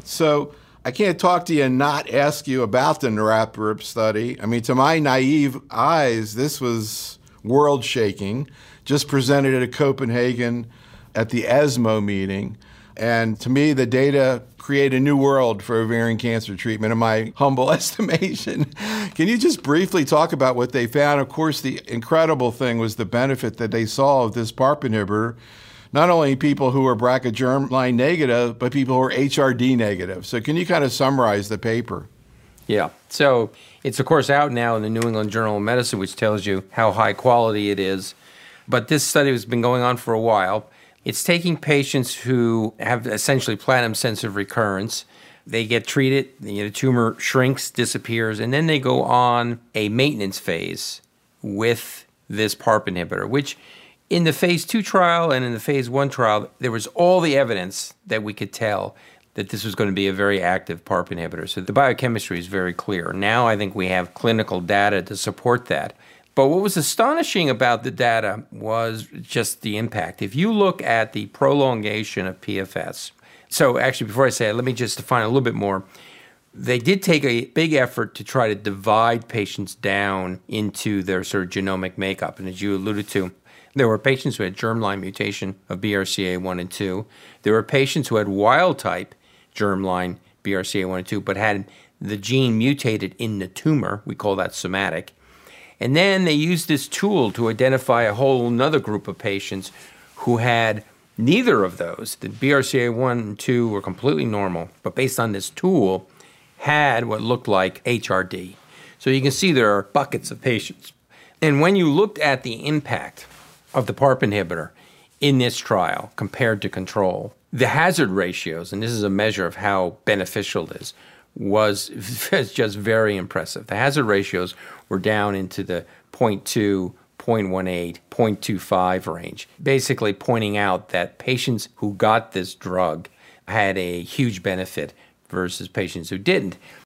So I can't talk to you and not ask you about the niraparib study. I mean, to my naive eyes, this was world-shaking. Just presented at Copenhagen at the ESMO meeting. And to me, the data create a new world for ovarian cancer treatment, in my humble estimation. Can you just briefly talk about what they found? Of course, the incredible thing was the benefit that they saw of this PARP inhibitor, not only people who are BRCA germline negative, but people who are HRD negative. So can you kind of summarize the paper? Yeah. So it's, of course, out now in the New England Journal of Medicine, which tells you how high quality it is. But this study has been going on for a while. It's taking patients who have essentially platinum-sensitive recurrence. They get treated, the tumor shrinks, disappears, and then they go on a maintenance phase with this PARP inhibitor, which in the phase 2 trial and in the phase 1 trial, there was all the evidence that we could tell that this was going to be a very active PARP inhibitor. So the biochemistry is very clear. Now I think we have clinical data to support that. But what was astonishing about the data was just the impact. If you look at the prolongation of PFS, so actually before I say it, let me just define a little bit more. They did take a big effort to try to divide patients down into their sort of genomic makeup. And as you alluded to, there were patients who had germline mutation of BRCA1 and 2. There were patients who had wild-type germline BRCA1 and 2, but had the gene mutated in the tumor. We call that somatic. And then they used this tool to identify a whole another group of patients who had neither of those. The BRCA1 and 2 were completely normal, but based on this tool, had what looked like HRD. So you can see there are buckets of patients. And when you looked at the impact of the PARP inhibitor in this trial compared to control, the hazard ratios, and this is a measure of how beneficial it is, was just very impressive. The hazard ratios were down into the 0.2, 0.18, 0.25 range, basically pointing out that patients who got this drug had a huge benefit versus patients who didn't.